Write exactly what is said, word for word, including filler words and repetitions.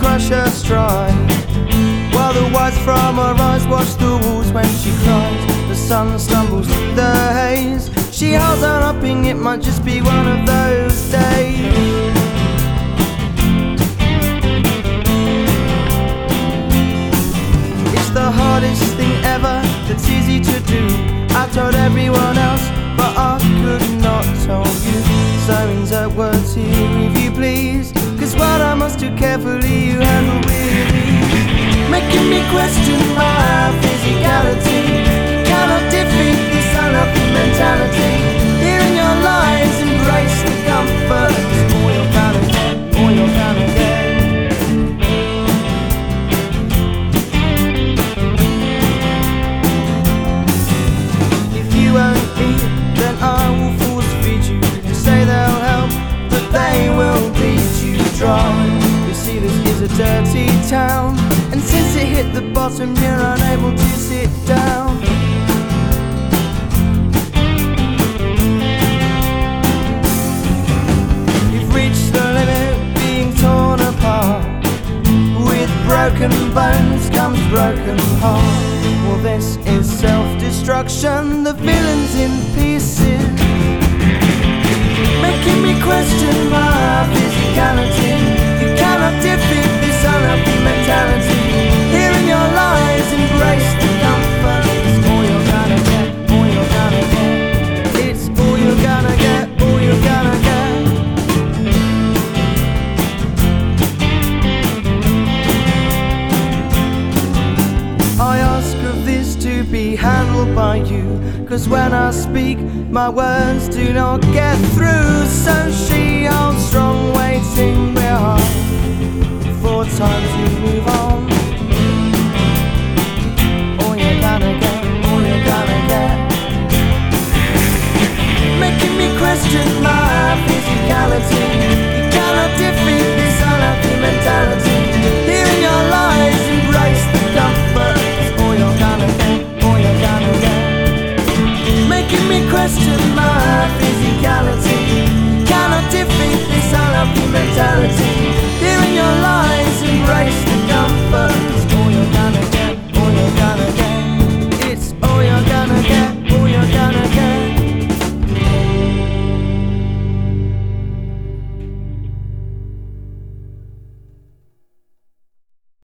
crush her stride, while the whites from her eyes wash the walls when she cries. The sun stumbles through the haze. She holds on hoping it might just be one of those days. It's the hardest thing ever that's easy to do. I told everyone else, but I could not tell you. So insert words here if you please, 'cause what I must do carefully you handle with ease. Making me question my physicality. You cannot defeat this unhealthy mentality. Here in your lies, embrace the comfort. It's all you're gonna get, all you're gonna get. If you won't eat, then I will force feed you. You say they'll help, but they will beat you dry. You see, this is a dirty town, and since it hit the bottom, you're unable to sit down. You've reached the limit, being torn apart. With broken bones comes broken heart. Well, this is self-destruction, the villain's in pieces. Making me question my physicality. You cannot defeat this unhappy mentality. Here in your lies, embrace the comfort. It's all you're gonna get, all you're gonna get. It's all you're gonna get, all you're gonna get. I ask of this to be handled by you, 'cause when I speak, my words do not get through. So she holds strong waiting behind. Four times you